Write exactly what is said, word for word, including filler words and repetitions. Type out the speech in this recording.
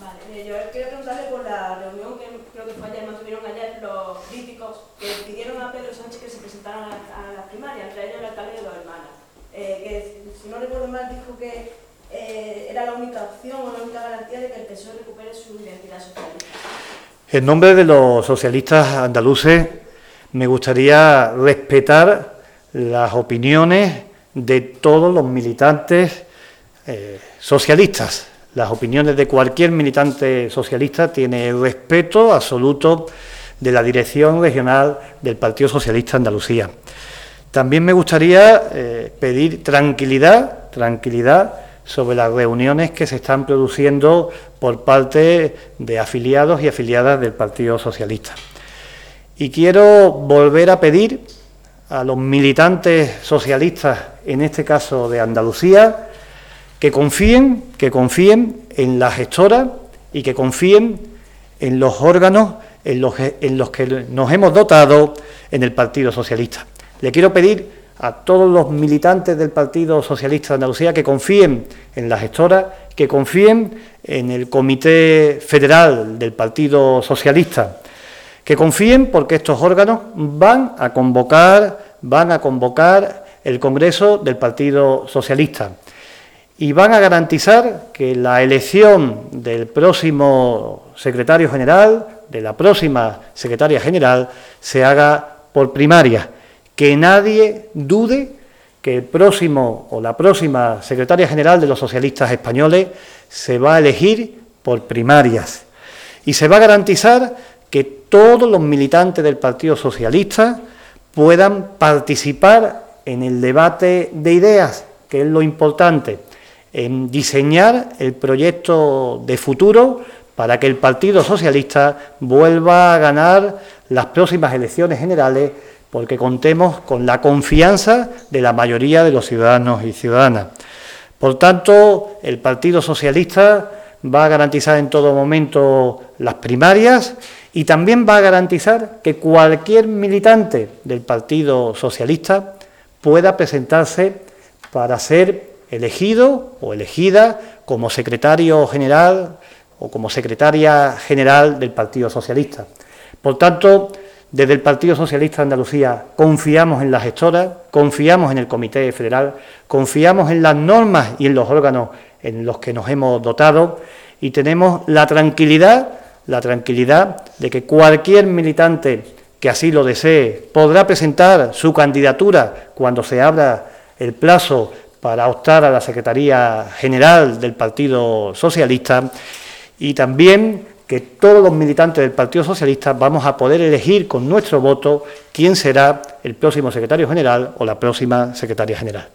Vale, eh, yo quiero preguntarle por la reunión que creo que fue ayer, mantuvieron ayer los críticos que pidieron a Pedro Sánchez que se presentara a, a las primarias, entre ellos el alcalde de Dos Hermanas, eh, que si no recuerdo mal dijo que eh, era la única opción o la única garantía de que el P S O E recupere su identidad socialista. En nombre de los socialistas andaluces me gustaría respetar las opiniones de todos los militantes eh, socialistas. Las opiniones de cualquier militante socialista tiene el respeto absoluto de la dirección regional del Partido Socialista Andalucía. También me gustaría eh, pedir tranquilidad, tranquilidad sobre las reuniones que se están produciendo por parte de afiliados y afiliadas del Partido Socialista. Y quiero volver a pedir a los militantes socialistas, en este caso de Andalucía, que confíen, que confíen en la gestora y que confíen en los órganos en los, en los que nos hemos dotado en el Partido Socialista. Le quiero pedir a todos los militantes del Partido Socialista de Andalucía que confíen en la gestora, que confíen en el Comité Federal del Partido Socialista, que confíen porque estos órganos van a convocar, van a convocar el Congreso del Partido Socialista y van a garantizar que la elección del próximo secretario general, de la próxima secretaria general, se haga por primaria. Que nadie dude que el próximo o la próxima secretaria general de los socialistas españoles se va a elegir por primarias. Y se va a garantizar que todos los militantes del Partido Socialista puedan participar en el debate de ideas, que es lo importante, en diseñar el proyecto de futuro para que el Partido Socialista vuelva a ganar las próximas elecciones generales, porque contemos con la confianza de la mayoría de los ciudadanos y ciudadanas. Por tanto, el Partido Socialista va a garantizar en todo momento las primarias y también va a garantizar que cualquier militante del Partido Socialista pueda presentarse para ser elegido o elegida como secretario general o como secretaria general del Partido Socialista. Por tanto, desde el Partido Socialista de Andalucía confiamos en la gestora, confiamos en el Comité Federal, confiamos en las normas y en los órganos en los que nos hemos dotado y tenemos la tranquilidad, la tranquilidad de que cualquier militante que así lo desee podrá presentar su candidatura cuando se abra el plazo para optar a la Secretaría General del Partido Socialista y también que todos los militantes del Partido Socialista vamos a poder elegir con nuestro voto quién será el próximo secretario general o la próxima secretaria general.